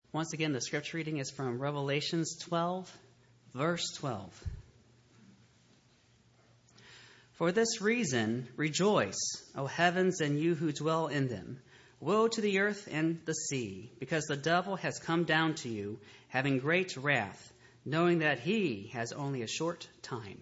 Once again, the scripture reading is from Revelations 12, verse 12. For this reason, rejoice, O heavens, and you who dwell in them. Woe to the earth and the sea, because the devil has come down to you, having great wrath, knowing that he has only a short time.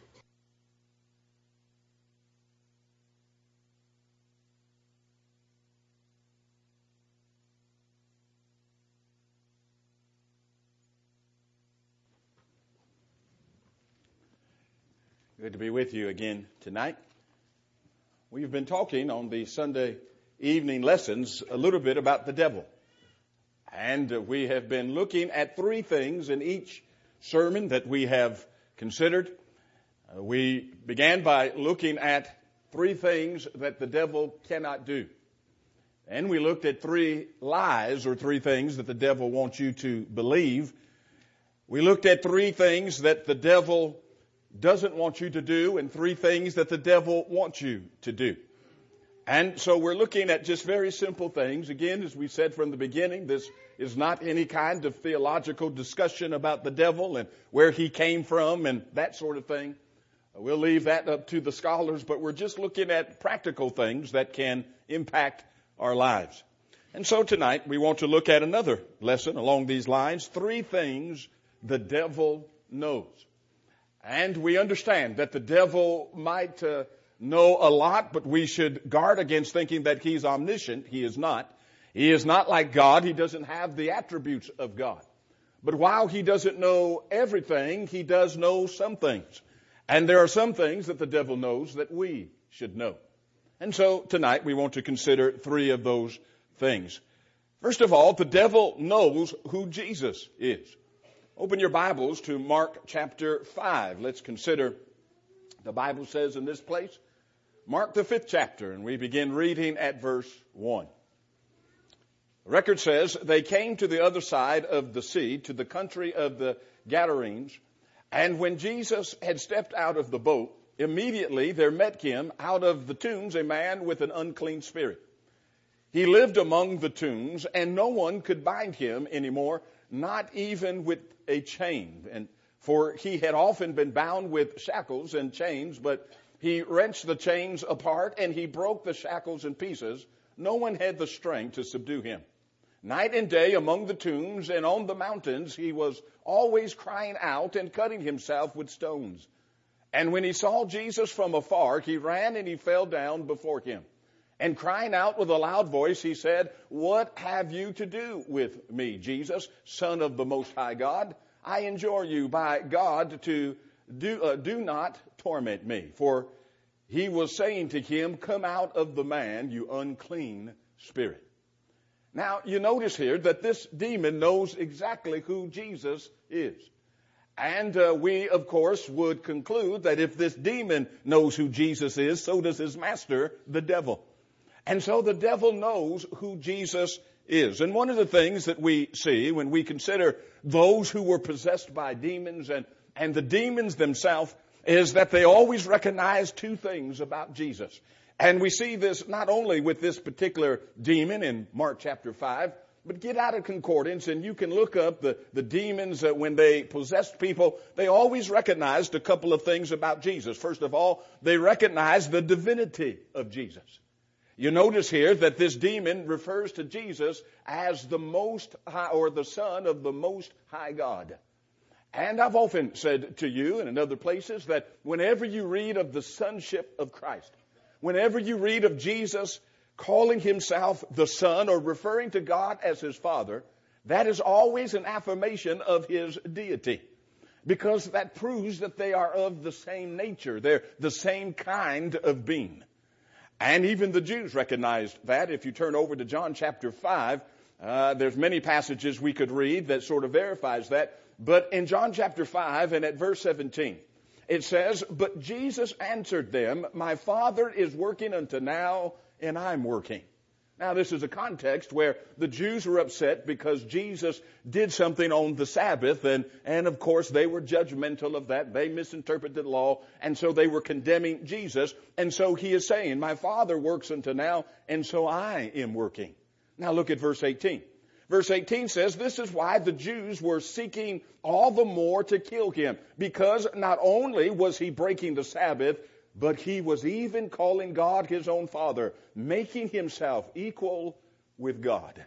Good to be with you again tonight. We've been talking on the Sunday evening lessons a little bit about the devil. And we have been looking at three things in each sermon that we have considered. We began by looking at three things that the devil cannot do. And we looked at three lies or three things that the devil wants you to believe. We looked at three things that the devil doesn't want you to do and three things that the devil wants you to do. And so we're looking at just very simple things. Again, as we said from the beginning, this is not any kind of theological discussion about the devil and where he came from and that sort of thing. We'll leave that up to the scholars, but we're just looking at practical things that can impact our lives. And so tonight we want to look at another lesson along these lines, three things the devil knows. And we understand that the devil might know a lot, but we should guard against thinking that he's omniscient. He is not. He is not like God. He doesn't have the attributes of God. But while he doesn't know everything, he does know some things. And there are some things that the devil knows that we should know. And so tonight we want to consider three of those things. First of all, the devil knows who Jesus is. Open your Bibles to Mark chapter 5. Let's consider, the Bible says in this place, Mark the 5th chapter, and we begin reading at verse 1. The record says, they came to the other side of the sea, to the country of the Gadarenes, and when Jesus had stepped out of the boat, immediately there met him out of the tombs a man with an unclean spirit. He lived among the tombs, and no one could bind him anymore, not even with a chain. And for he had often been bound with shackles and chains, but he wrenched the chains apart and he broke the shackles in pieces. No one had the strength to subdue him. Night and day among the tombs and on the mountains, he was always crying out and cutting himself with stones. And when he saw Jesus from afar, he ran and he fell down before him. And crying out with a loud voice, he said, what have you to do with me, Jesus, Son of the Most High God? I adjure you by God to do not torment me. For he was saying to him, come out of the man, you unclean spirit. Now, you notice here that this demon knows exactly who Jesus is. And we, of course, would conclude that if this demon knows who Jesus is, so does his master, the devil. And so the devil knows who Jesus is. And one of the things that we see when we consider those who were possessed by demons and the demons themselves is that they always recognize two things about Jesus. And we see this not only with this particular demon in Mark chapter 5, but get out a concordance and you can look up the demons that when they possessed people, they always recognized a couple of things about Jesus. First of all, they recognized the divinity of Jesus. You notice here that this demon refers to Jesus as the Most High, or the Son of the Most High God. And I've often said to you and in other places that whenever you read of the sonship of Christ, whenever you read of Jesus calling himself the Son or referring to God as his Father, that is always an affirmation of his deity. Because that proves that they are of the same nature. They're the same kind of being. And even the Jews recognized that. If you turn over to John chapter 5, there's many passages we could read that sort of verifies that. But in John chapter 5 and at verse 17, it says, but Jesus answered them, my Father is working unto now, and I'm working. Now, this is a context where the Jews were upset because Jesus did something on the Sabbath, and of course they were judgmental of that. They misinterpreted the law, and so they were condemning Jesus. And so he is saying, my Father works unto now, and so I am working. Now look at verse 18. Verse 18 says, this is why the Jews were seeking all the more to kill him, because not only was he breaking the Sabbath, but he was even calling God his own Father, making himself equal with God.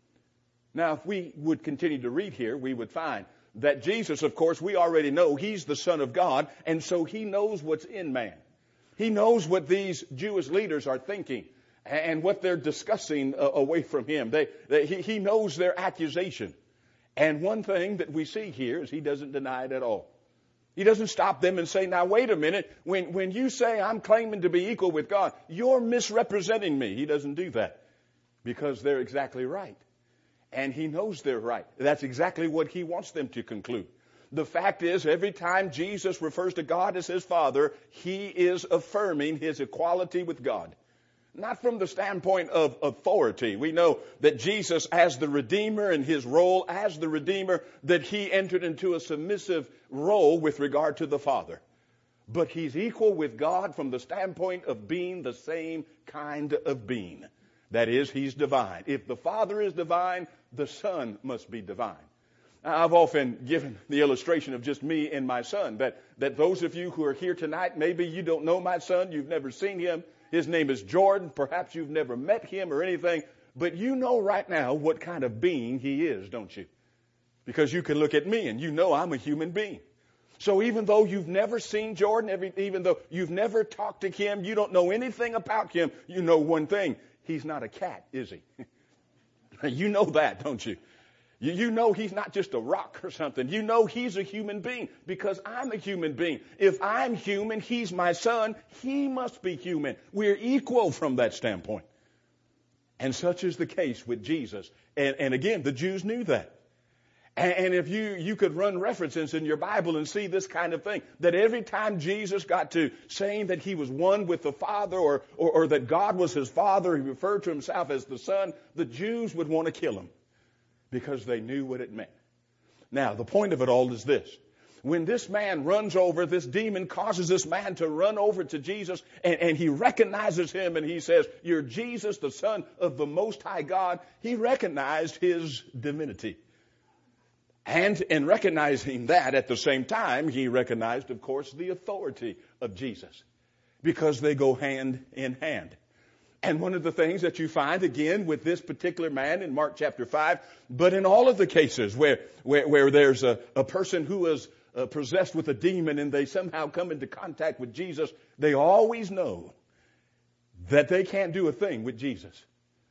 Now, if we would continue to read here, we would find that Jesus, of course, we already know he's the Son of God, and so he knows what's in man. He knows what these Jewish leaders are thinking and what they're discussing away from him. He knows their accusation. And one thing that we see here is he doesn't deny it at all. He doesn't stop them and say, now wait a minute, when you say I'm claiming to be equal with God, you're misrepresenting me. He doesn't do that because they're exactly right. And he knows they're right. That's exactly what he wants them to conclude. The fact is, every time Jesus refers to God as his Father, he is affirming his equality with God. Not from the standpoint of authority. We know that Jesus, as the Redeemer, and his role as the Redeemer, that he entered into a submissive role with regard to the Father. But he's equal with God from the standpoint of being the same kind of being. That is, he's divine. If the Father is divine, the Son must be divine. I've often given the illustration of just me and my son, that those of you who are here tonight, maybe you don't know my son, you've never seen him. His name is Jordan. Perhaps you've never met him or anything, but you know right now what kind of being he is, don't you? Because you can look at me and you know I'm a human being. So even though you've never seen Jordan, even though you've never talked to him, you don't know anything about him, you know one thing. He's not a cat, is he? You know that, don't you? You know he's not just a rock or something. You know he's a human being because I'm a human being. If I'm human, he's my son. He must be human. We're equal from that standpoint. And such is the case with Jesus. And again, the Jews knew that. And if you could run references in your Bible and see this kind of thing, that every time Jesus got to saying that he was one with the Father or that God was his Father, he referred to himself as the Son, the Jews would want to kill him because they knew what it meant. Now, the point of it all is this. When this man runs over, this demon causes this man to run over to Jesus, and he recognizes him and he says, "You're Jesus, the Son of the Most High God." He recognized his divinity. And in recognizing that, at the same time, he recognized, of course, the authority of Jesus, because they go hand in hand. And one of the things that you find, again, with this particular man in Mark chapter 5, but in all of the cases where there's a person who is possessed with a demon and they somehow come into contact with Jesus, they always know that they can't do a thing with Jesus.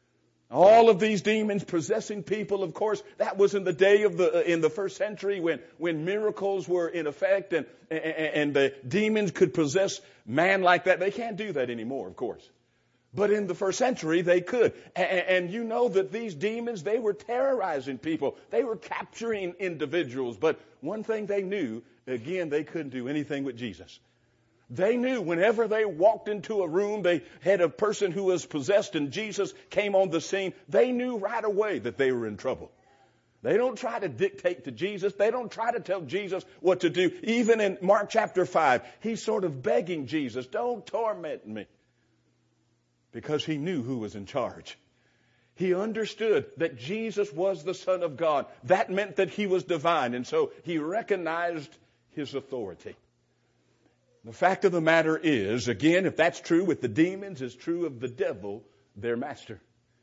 All of these demons possessing people, of course, that was in the day of in the first century when miracles were in effect and the demons could possess man like that. They can't do that anymore, of course. But in the first century, they could. And you know that these demons, they were terrorizing people. They were capturing individuals. But one thing they knew, again, they couldn't do anything with Jesus. They knew whenever they walked into a room, they had a person who was possessed and Jesus came on the scene. They knew right away that they were in trouble. They don't try to dictate to Jesus. They don't try to tell Jesus what to do. Even in Mark chapter 5, he's sort of begging Jesus, "Don't torment me." Because he knew who was in charge. He understood that Jesus was the Son of God. That meant that he was divine. And so he recognized his authority. The fact of the matter is, again, if that's true with the demons, it's true of the devil, their master.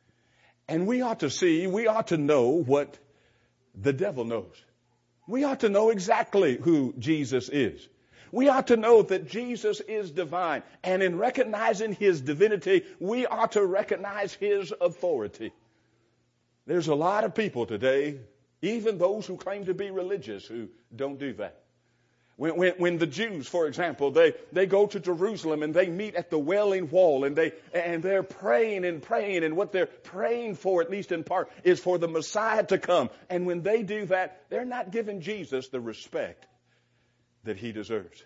And we ought to know what the devil knows. We ought to know exactly who Jesus is. We ought to know that Jesus is divine. And in recognizing his divinity, we ought to recognize his authority. There's a lot of people today, even those who claim to be religious, who don't do that. When the Jews, for example, they go to Jerusalem and they meet at the Wailing Wall and they're praying, and what they're praying for, at least in part, is for the Messiah to come. And when they do that, they're not giving Jesus the respect that he deserves.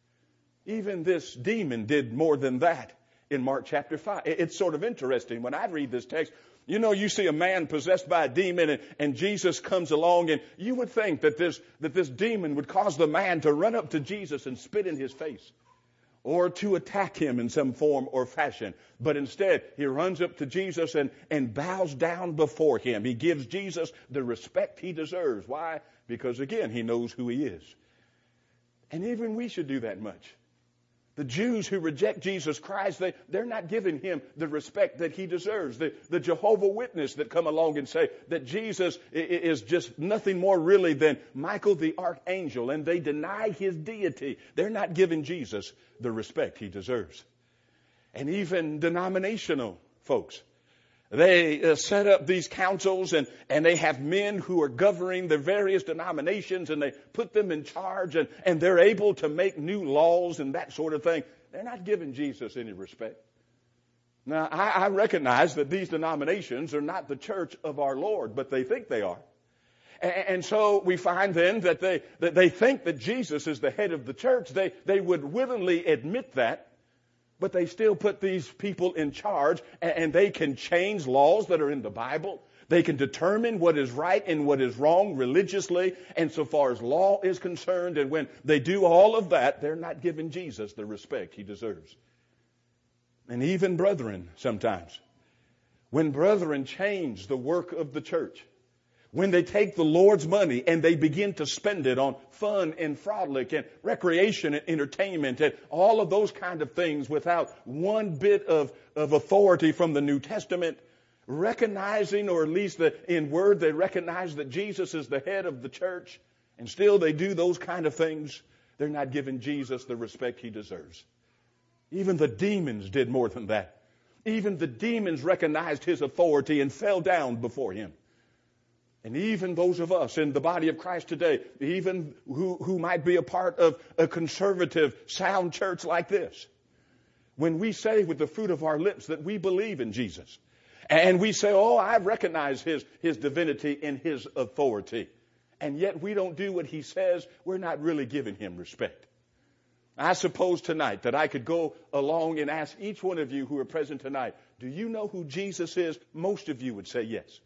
Even this demon did more than that in Mark chapter 5. It's sort of interesting. When I read this text, you know, you see a man possessed by a demon and Jesus comes along, and you would think that this demon would cause the man to run up to Jesus and spit in his face. or to attack him in some form or fashion. But instead, he runs up to Jesus and bows down before him. He gives Jesus the respect he deserves. Why? Because, again, he knows who he is. And even we should do that much. The Jews who reject Jesus Christ, they're not giving him the respect that he deserves. The Jehovah's Witnesses that come along and say that Jesus is just nothing more really than Michael the archangel, and they deny his deity. They're not giving Jesus the respect he deserves. And even denominational folks, they set up these councils and they have men who are governing the various denominations, and they put them in charge, and they're able to make new laws and that sort of thing. They're not giving Jesus any respect. Now, I recognize that these denominations are not the church of our Lord, but they think they are. And so we find then that they think that Jesus is the head of the church. They would willingly admit that. But they still put these people in charge, and they can change laws that are in the Bible. They can determine what is right and what is wrong religiously, and so far as law is concerned. And when they do all of that, they're not giving Jesus the respect he deserves. And even brethren sometimes. When brethren change the work of the church, when they take the Lord's money and they begin to spend it on fun and frolic and recreation and entertainment and all of those kind of things without one bit of authority from the New Testament, recognizing, or at least in word they recognize that Jesus is the head of the church, and still they do those kind of things, they're not giving Jesus the respect he deserves. Even the demons did more than that. Even the demons recognized his authority and fell down before him. And even those of us in the body of Christ today, even who might be a part of a conservative, sound church like this, when we say with the fruit of our lips that we believe in Jesus, and we say, oh, I recognize his divinity and his authority, and yet we don't do what he says, we're not really giving him respect. I suppose tonight that I could go along and ask each one of you who are present tonight, do you know who Jesus is? Most of you would say yes.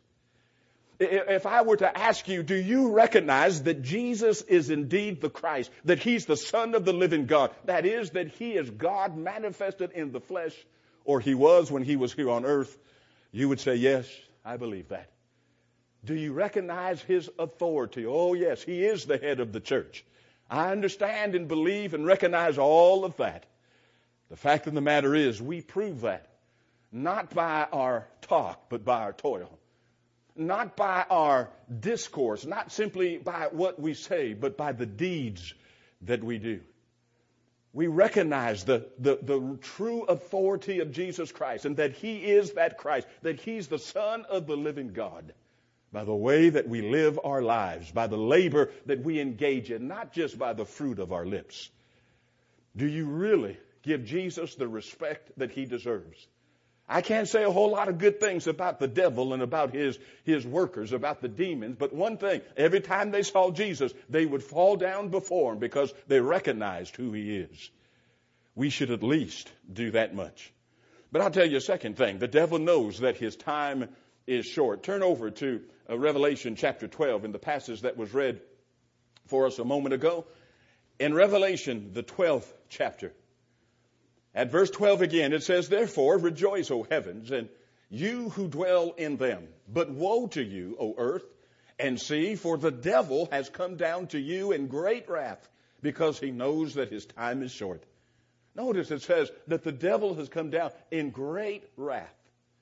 If I were to ask you, do you recognize that Jesus is indeed the Christ, that he's the Son of the living God, that is, that he is God manifested in the flesh, or he was when he was here on earth, you would say, yes, I believe that. Do you recognize his authority? Oh, yes, he is the head of the church. I understand and believe and recognize all of that. The fact of the matter is, we prove that, not by our talk, but by our toil. Not by our discourse, not simply by what we say, but by the deeds that we do. We recognize the true authority of Jesus Christ, and that he is that Christ, that he's the Son of the living God, by the way that we live our lives, by the labor that we engage in, not just by the fruit of our lips. Do you really give Jesus the respect that he deserves? I can't say a whole lot of good things about the devil and about his workers, about the demons. But one thing, every time they saw Jesus, they would fall down before him because they recognized who he is. We should at least do that much. But I'll tell you a second thing. The devil knows that his time is short. Turn over to Revelation chapter 12 in the passage that was read for us a moment ago. In Revelation, the 12th chapter. At verse 12 again, it says, therefore, rejoice, O heavens, and you who dwell in them. But woe to you, O earth, and sea, for the devil has come down to you in great wrath, because he knows that his time is short. Notice it says that the devil has come down in great wrath.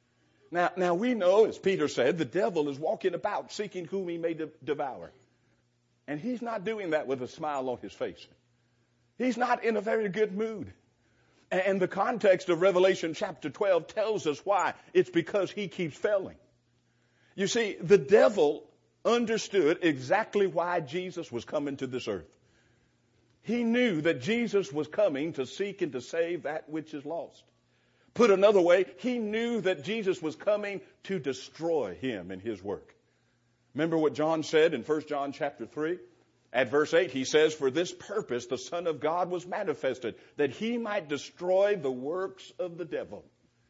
Now we know, as Peter said, the devil is walking about seeking whom he may devour. And he's not doing that with a smile on his face. He's not in a very good mood. And the context of Revelation chapter 12 tells us why. It's because he keeps failing. You see, the devil understood exactly why Jesus was coming to this earth. He knew that Jesus was coming to seek and to save that which is lost. Put another way, he knew that Jesus was coming to destroy him and his work. Remember what John said in 1 John chapter 3? At verse 8, he says, for this purpose the Son of God was manifested, that he might destroy the works of the devil.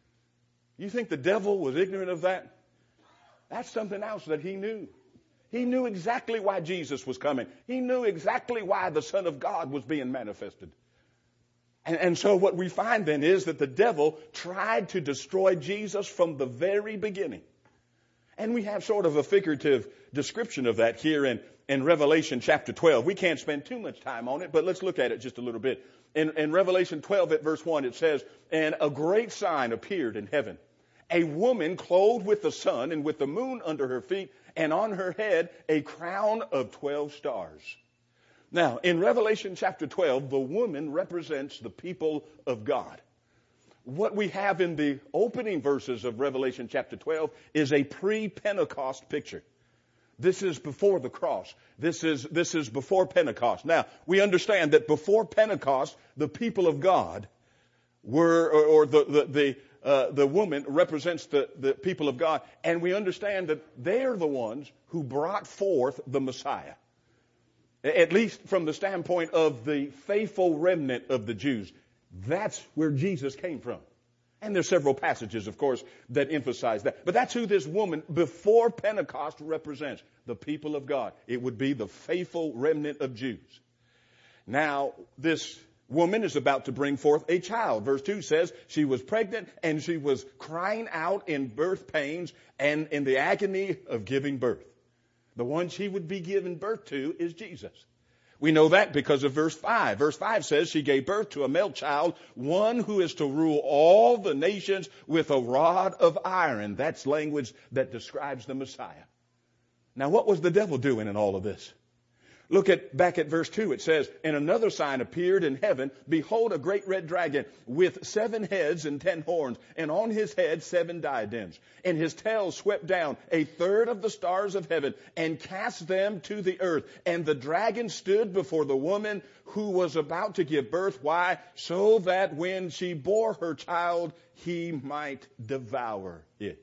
You think the devil was ignorant of that? That's something else that he knew. He knew exactly why Jesus was coming. He knew exactly why the Son of God was being manifested. And so what we find then is that the devil tried to destroy Jesus from the very beginning. And we have sort of a figurative description of that here in Revelation chapter 12. We can't spend too much time on it, but let's look at it just a little bit. In Revelation 12 at verse 1, it says, "And a great sign appeared in heaven. A woman clothed with the sun and with the moon under her feet, and on her head a crown of 12 stars." Now, in Revelation chapter 12, the woman represents the people of God. What we have in the opening verses of Revelation chapter 12 is a pre-Pentecost picture. This is before the cross. This is before Pentecost. Now, we understand that before Pentecost, the people of God were, or the woman represents the people of God, and we understand that they're the ones who brought forth the Messiah. At least from the standpoint of the faithful remnant of the Jews. That's where Jesus came from. And there's several passages, of course, that emphasize that. But that's who this woman before Pentecost represents, the people of God. It would be the faithful remnant of Jews. Now, this woman is about to bring forth a child. Verse 2 says she was pregnant and she was crying out in birth pains and in the agony of giving birth. The one she would be giving birth to is Jesus. We know that because of verse 5. Verse 5 says she gave birth to a male child, one who is to rule all the nations with a rod of iron. That's language that describes the Messiah. Now, what was the devil doing in all of this? Look back at verse 2. It says, "And another sign appeared in heaven. Behold, a great red dragon with 7 heads and 10 horns, and on his head 7 diadems. And his tail swept down 1/3 of the stars of heaven and cast them to the earth. And the dragon stood before the woman who was about to give birth." Why? "So that when she bore her child, he might devour it."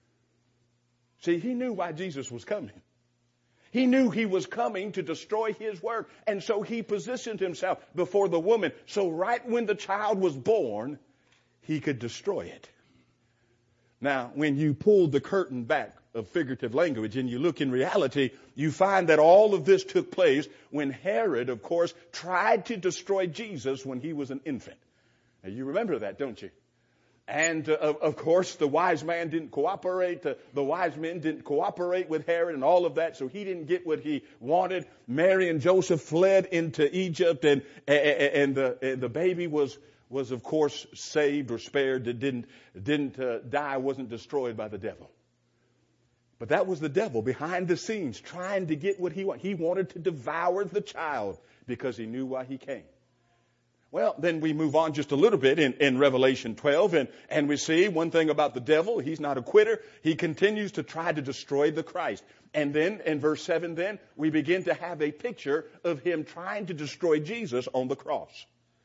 See, he knew why Jesus was coming. He knew he was coming to destroy his work. And so he positioned himself before the woman. So right when the child was born, he could destroy it. Now, when you pull the curtain back of figurative language and you look in reality, you find that all of this took place when Herod, of course, tried to destroy Jesus when he was an infant. Now, you remember that, don't you? And, of course, the wise man didn't cooperate. The wise men didn't cooperate with Herod and all of that, so he didn't get what he wanted. Mary and Joseph fled into Egypt, and the baby was, of course, saved or spared. It didn't die, wasn't destroyed by the devil. But that was the devil behind the scenes trying to get what he wanted. He wanted to devour the child because he knew why he came. Well, then we move on just a little bit in Revelation 12, and we see one thing about the devil. He's not a quitter. He continues to try to destroy the Christ. And then in verse 7, then we begin to have a picture of him trying to destroy Jesus on the cross.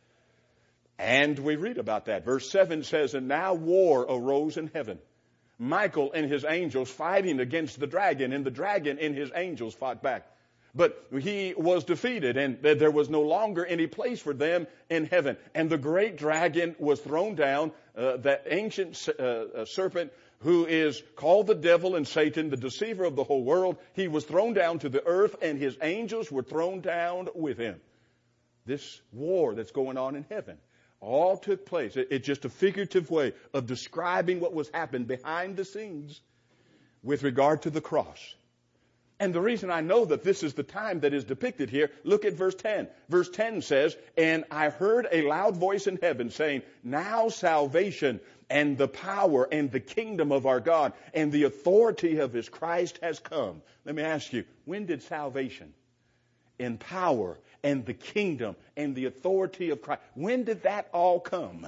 And we read about that. Verse 7 says, "And now war arose in heaven. Michael and his angels fighting against the dragon, and the dragon and his angels fought back. But he was defeated, and there was no longer any place for them in heaven. And the great dragon was thrown down, that ancient serpent who is called the devil and Satan, the deceiver of the whole world. He was thrown down to the earth, and his angels were thrown down with him." This war that's going on in heaven all took place. It's just a figurative way of describing what was happening behind the scenes with regard to the cross. And the reason I know that this is the time that is depicted here, look at verse 10. Verse 10 says, "And I heard a loud voice in heaven saying, Now salvation and the power and the kingdom of our God and the authority of his Christ has come." Let me ask you, when did salvation and power and the kingdom and the authority of Christ, when did that all come?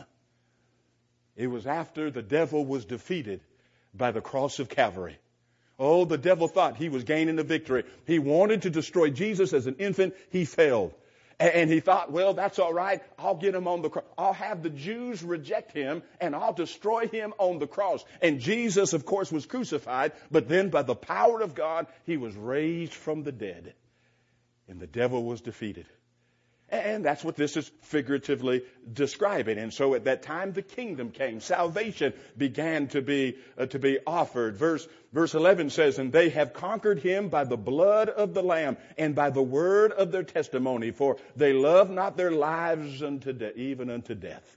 It was after the devil was defeated by the cross of Calvary. Oh, the devil thought he was gaining the victory. He wanted to destroy Jesus as an infant. He failed. And he thought, well, that's all right. I'll get him on the cross. I'll have the Jews reject him, and I'll destroy him on the cross. And Jesus, of course, was crucified. But then by the power of God, he was raised from the dead. And the devil was defeated. And that's what this is figuratively describing. And so at that time the kingdom came. Salvation began to be offered. Verse 11 says, and they have conquered him by the blood of the Lamb and by the word of their testimony, for they love not their lives even unto death.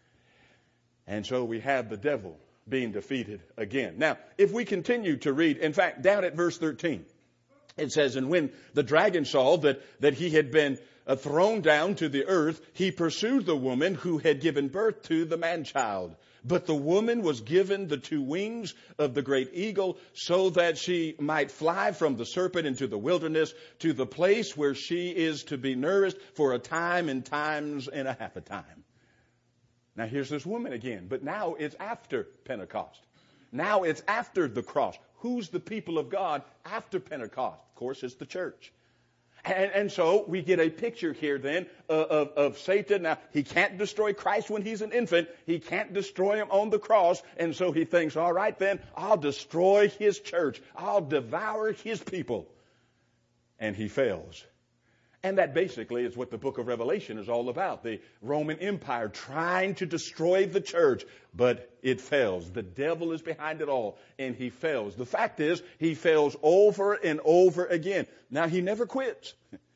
And so we have the devil being defeated again. Now, if we continue to read, in fact, down at verse 13, it says, and when the dragon saw that he had been thrown down to the earth, he pursued the woman who had given birth to the man-child. But the woman was given the 2 wings of the great eagle, so that she might fly from the serpent into the wilderness, to the place where she is to be nourished for a time and times and a half a time. Now here's this woman again, but now it's after Pentecost. Now it's after the cross. Who's the people of God after Pentecost? Of course, it's the church. And so we get a picture here then of Satan. Now, he can't destroy Christ when he's an infant. He can't destroy him on the cross. And so he thinks, all right then, I'll destroy his church. I'll devour his people. And he fails. And that basically is what the book of Revelation is all about. The Roman Empire trying to destroy the church, but it fails. The devil is behind it all, and he fails. The fact is, he fails over and over again. Now, he never quits.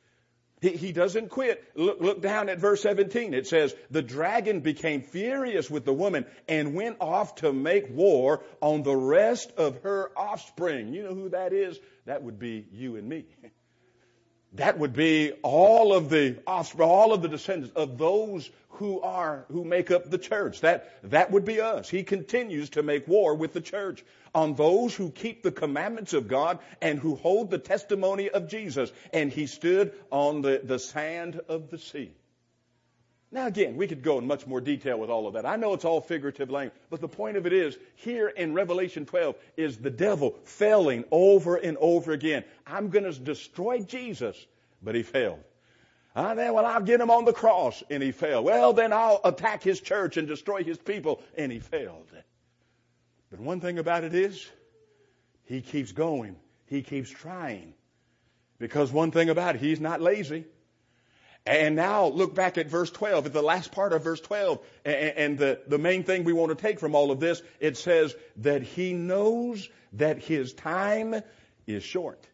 He doesn't quit. Look down at verse 17. It says, the dragon became furious with the woman and went off to make war on the rest of her offspring. You know who that is? That would be you and me. That would be all of the offspring, all of the descendants of those who make up the church. That would be us. He continues to make war with the church on those who keep the commandments of God and who hold the testimony of Jesus. And he stood on the sand of the sea. Now again, we could go in much more detail with all of that. I know it's all figurative language, but the point of it is, here in Revelation 12 is the devil failing over and over again. I'm going to destroy Jesus, but he failed. I'll get him on the cross, and he failed. Well, then I'll attack his church and destroy his people, and he failed. But one thing about it is, he keeps going. He keeps trying. Because one thing about it, he's not lazy. And now look back at verse 12, at the last part of verse 12. And the main thing we want to take from all of this, it says that he knows that his time is short.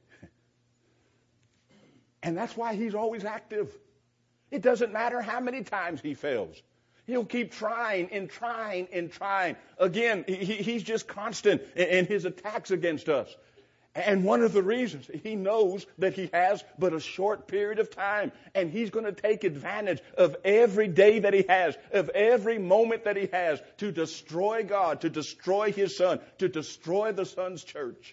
And that's why he's always active. It doesn't matter how many times he fails. He'll keep trying and trying and trying. Again, he's just constant in his attacks against us. And one of the reasons, he knows that he has but a short period of time. And he's going to take advantage of every day that he has, of every moment that he has, to destroy God, to destroy his Son, to destroy the Son's church.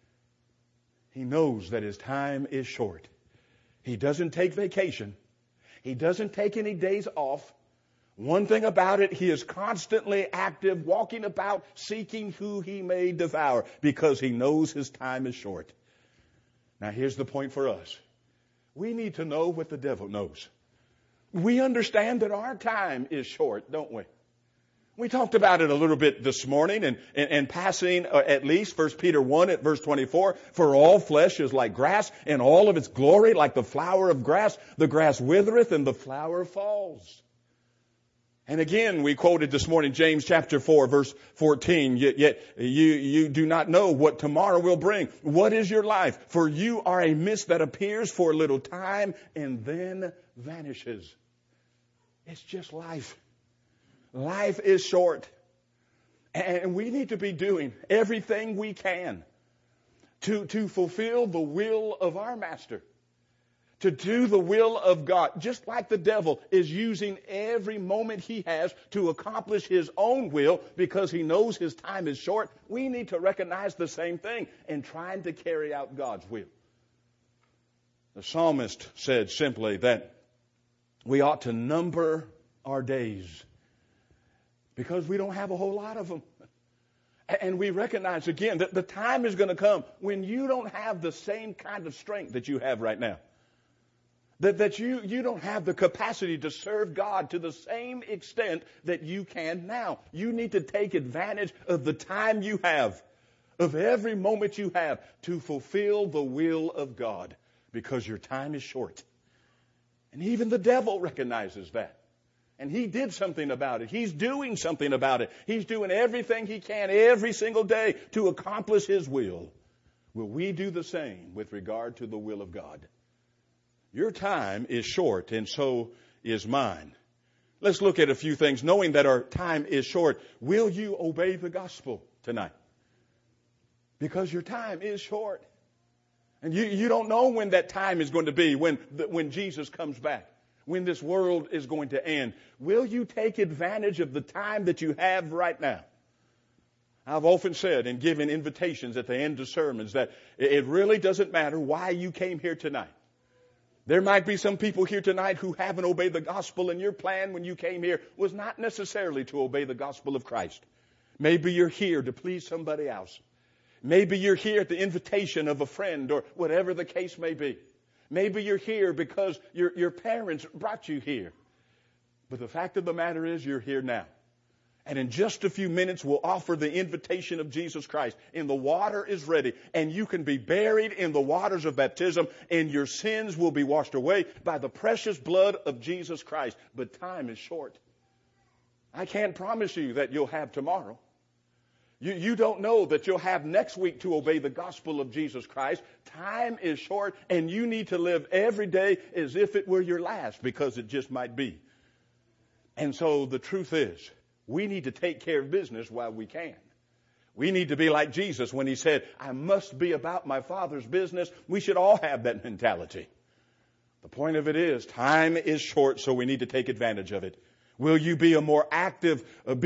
He knows that his time is short. He doesn't take vacation. He doesn't take any days off. One thing about it, he is constantly active, walking about, seeking who he may devour, because he knows his time is short. Now here's the point for us. We need to know what the devil knows. We understand that our time is short, don't we? We talked about it a little bit this morning and passing at least 1 Peter 1 at verse 24. For all flesh is like grass, and all of its glory like the flower of grass. The grass withereth and the flower falls. And again, we quoted this morning James chapter 4, verse 14. Yet you do not know what tomorrow will bring. What is your life? For you are a mist that appears for a little time and then vanishes. It's just life. Life is short. And we need to be doing everything we can to fulfill the will of our Master. To do the will of God, just like the devil is using every moment he has to accomplish his own will because he knows his time is short. We need to recognize the same thing in trying to carry out God's will. The psalmist said simply that we ought to number our days because we don't have a whole lot of them. And we recognize again that the time is going to come when you don't have the same kind of strength that you have right now. That you don't have the capacity to serve God to the same extent that you can now. You need to take advantage of the time you have, of every moment you have, to fulfill the will of God, because your time is short. And even the devil recognizes that. And he did something about it. He's doing something about it. He's doing everything he can every single day to accomplish his will. Will we do the same with regard to the will of God? Your time is short, and so is mine. Let's look at a few things. Knowing that our time is short, will you obey the gospel tonight? Because your time is short. And you don't know when that time is going to be, when Jesus comes back, when this world is going to end. Will you take advantage of the time that you have right now? I've often said in giving invitations at the end of sermons that it really doesn't matter why you came here tonight. There might be some people here tonight who haven't obeyed the gospel, and your plan when you came here was not necessarily to obey the gospel of Christ. Maybe you're here to please somebody else. Maybe you're here at the invitation of a friend, or whatever the case may be. Maybe you're here because your parents brought you here. But the fact of the matter is you're here now. And in just a few minutes, we'll offer the invitation of Jesus Christ. And the water is ready. And you can be buried in the waters of baptism. And your sins will be washed away by the precious blood of Jesus Christ. But time is short. I can't promise you that you'll have tomorrow. You don't know that you'll have next week to obey the gospel of Jesus Christ. Time is short. And you need to live every day as if it were your last. Because it just might be. And so the truth is, we need to take care of business while we can. We need to be like Jesus when he said, I must be about my Father's business. We should all have that mentality. The point of it is, time is short, so we need to take advantage of it. Will you be more active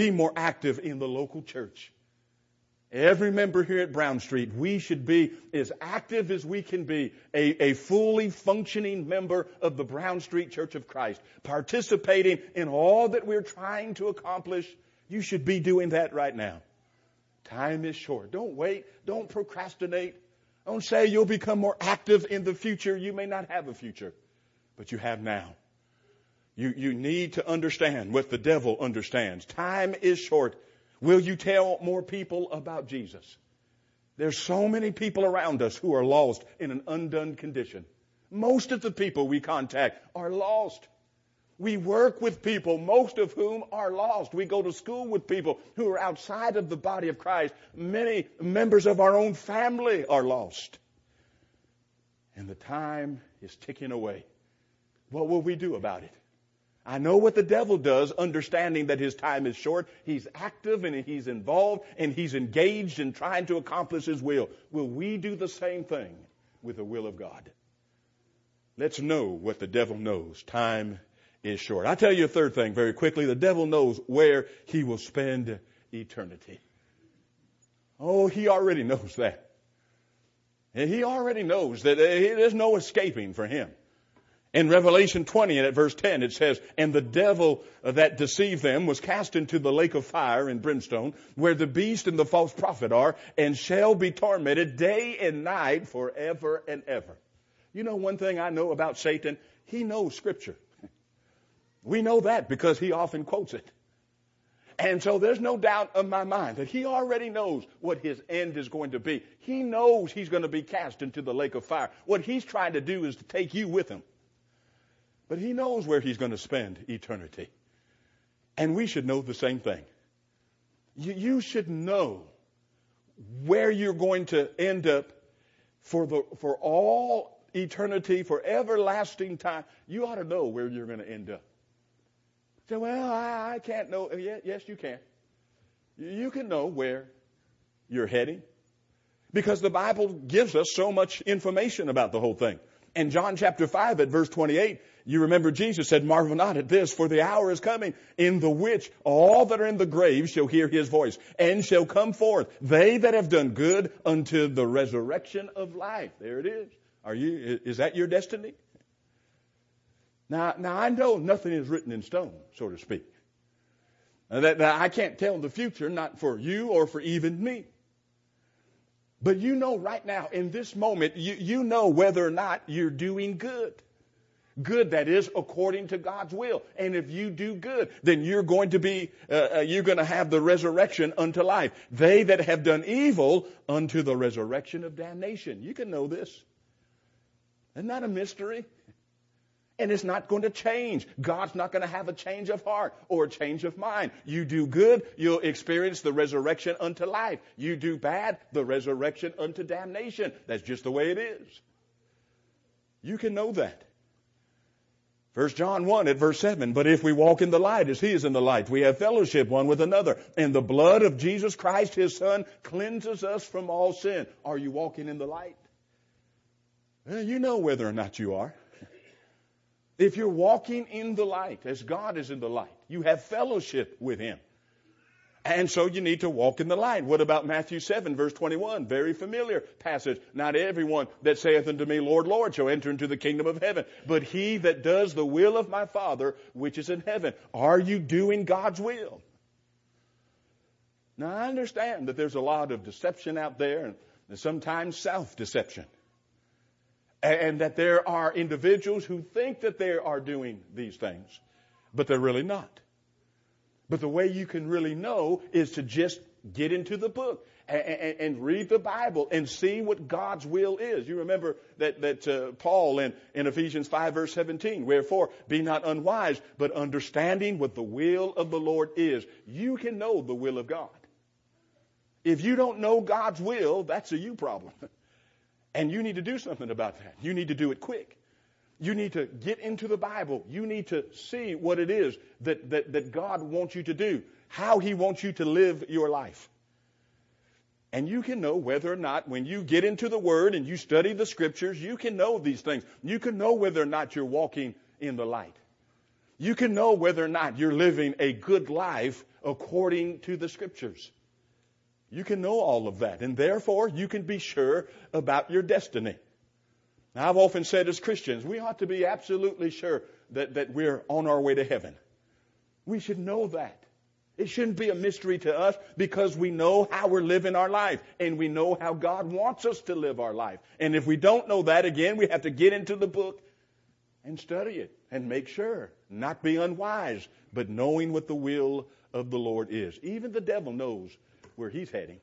in the local church? Every member here at Brown Street, we should be as active as we can be, a fully functioning member of the Brown Street Church of Christ, participating in all that we're trying to accomplish. You should be doing that right now. Time is short. Don't wait. Don't procrastinate. Don't say you'll become more active in the future. You may not have a future, but you have now. You need to understand what the devil understands. Time is short. Will you tell more people about Jesus? There's so many people around us who are lost in an undone condition. Most of the people we contact are lost. We work with people, most of whom are lost. We go to school with people who are outside of the body of Christ. Many members of our own family are lost. And the time is ticking away. What will we do about it? I know what the devil does, understanding that his time is short. He's active and he's involved and he's engaged in trying to accomplish his will. Will we do the same thing with the will of God? Let's know what the devil knows. Time is short. I'll tell you a third thing very quickly. The devil knows where he will spend eternity. Oh, he already knows that. And he already knows that there's no escaping for him. In Revelation 20 and at verse 10 it says, and the devil that deceived them was cast into the lake of fire and brimstone, where the beast and the false prophet are, and shall be tormented day and night forever and ever. You know one thing I know about Satan? He knows Scripture. We know that because he often quotes it. And so there's no doubt in my mind that he already knows what his end is going to be. He knows he's going to be cast into the lake of fire. What he's trying to do is to take you with him. But he knows where he's going to spend eternity. And we should know the same thing. You should know where you're going to end up for all eternity, for everlasting time. You ought to know where you're going to end up. Say, well, I can't know. Yes, you can. You can know where you're heading. Because the Bible gives us so much information about the whole thing. In John chapter 5 at verse 28, you remember Jesus said, marvel not at this, for the hour is coming in the which all that are in the grave shall hear his voice and shall come forth, they that have done good unto the resurrection of life. There it is. Is that your destiny? Now I know nothing is written in stone, so to speak. That I can't tell the future, not for you or for even me. But you know right now, in this moment, you know whether or not you're doing good. Good, that is, according to God's will. And if you do good, then you're going to have the resurrection unto life. They that have done evil unto the resurrection of damnation. You can know this. Isn't that a mystery? And it's not going to change. God's not going to have a change of heart or a change of mind. You do good, you'll experience the resurrection unto life. You do bad, the resurrection unto damnation. That's just the way it is. You can know that. 1 John 1 at verse 7, but if we walk in the light as he is in the light, we have fellowship one with another. And the blood of Jesus Christ, his Son, cleanses us from all sin. Are you walking in the light? Well, you know whether or not you are. If you're walking in the light, as God is in the light, you have fellowship with him. And so you need to walk in the light. What about Matthew 7, verse 21? Very familiar passage. Not everyone that saith unto me, Lord, Lord, shall enter into the kingdom of heaven, but he that does the will of my Father which is in heaven. Are you doing God's will? Now, I understand that there's a lot of deception out there, and sometimes self-deception. And that there are individuals who think that they are doing these things, but they're really not. But the way you can really know is to just get into the book and read the Bible and see what God's will is. You remember that Paul in Ephesians 5 verse 17, wherefore be not unwise, but understanding what the will of the Lord is. You can know the will of God. If you don't know God's will, that's a you problem. And you need to do something about that. You need to do it quick. You need to get into the Bible. You need to see what it is that God wants you to do, how he wants you to live your life. And you can know whether or not when you get into the Word and you study the Scriptures, you can know these things. You can know whether or not you're walking in the light. You can know whether or not you're living a good life according to the Scriptures. You can know all of that, and therefore you can be sure about your destiny. Now, I've often said as Christians, we ought to be absolutely sure that we're on our way to heaven. We should know that. It shouldn't be a mystery to us because we know how we're living our life, and we know how God wants us to live our life. And if we don't know that, again, we have to get into the book and study it and make sure. Not be unwise, but knowing what the will of the Lord is. Even the devil knows where he's heading.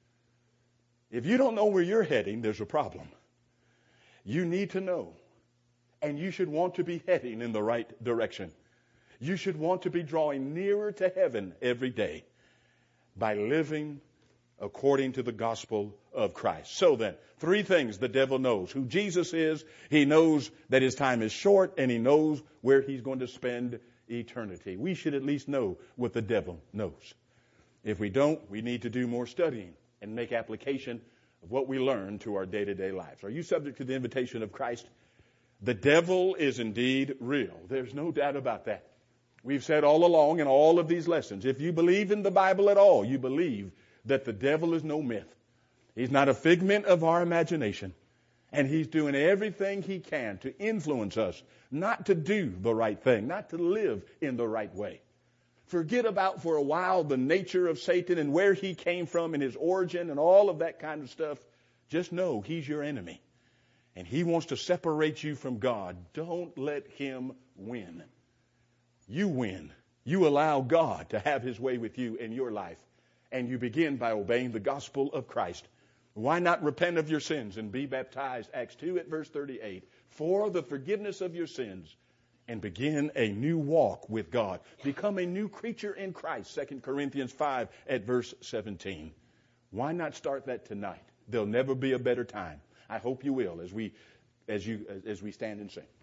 If you don't know where you're heading, there's a problem. You need to know. And you should want to be heading in the right direction. You should want to be drawing nearer to heaven every day by living according to the gospel of Christ. So then, 3 things the devil knows. Who Jesus is, he knows that his time is short, and he knows where he's going to spend eternity. We should at least know what the devil knows. If we don't, we need to do more studying and make application of what we learn to our day-to-day lives. Are you subject to the invitation of Christ? The devil is indeed real. There's no doubt about that. We've said all along in all of these lessons, if you believe in the Bible at all, you believe that the devil is no myth. He's not a figment of our imagination. And he's doing everything he can to influence us not to do the right thing, not to live in the right way. Forget about for a while the nature of Satan and where he came from and his origin and all of that kind of stuff. Just know he's your enemy. And he wants to separate you from God. Don't let him win. You win. You allow God to have his way with you in your life. And you begin by obeying the gospel of Christ. Why not repent of your sins and be baptized, Acts 2 at verse 38, for the forgiveness of your sins, and begin a new walk with God. Become a new creature in Christ, 2 Corinthians 5 at verse 17. Why not start that tonight? There'll never be a better time. I hope you will as we stand and sing.